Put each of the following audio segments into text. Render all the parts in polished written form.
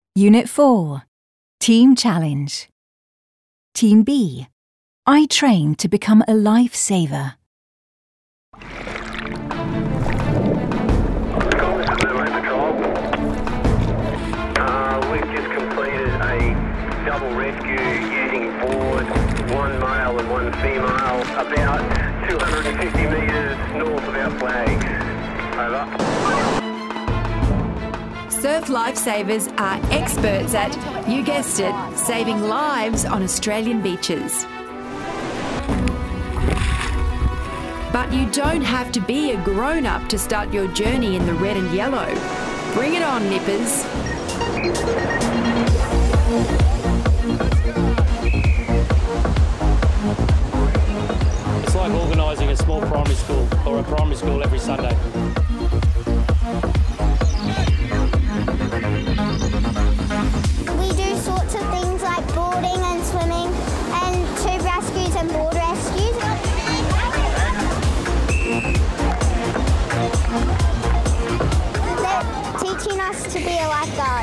Unit 4. Team Challenge. Team B. I train to become a lifesaver. We've just completed a double rescue using board, one male and one female, about 250 metres north of our flag. Over. Surf Lifesavers are experts at, you guessed it, saving lives on Australian beaches. But you don't have to be a grown-up to start your journey in the red and yellow. Bring it on, nippers. It's like organising a small primary school or a primary school every Sunday. We do sorts of things like boarding and swimming and tube rescues and board rescues. They're teaching us to be a lifeguard.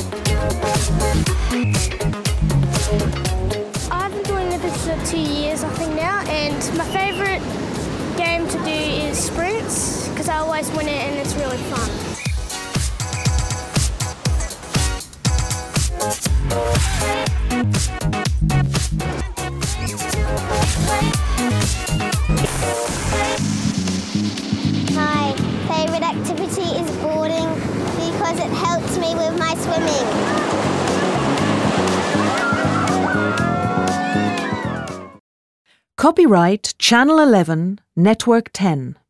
I've been doing this for 2 years, I think now, and my favourite game to do is sprints because I always win it and it's really fun. My favourite activity is boarding because it helps me with my swimming. Copyright Channel 11, Network 10.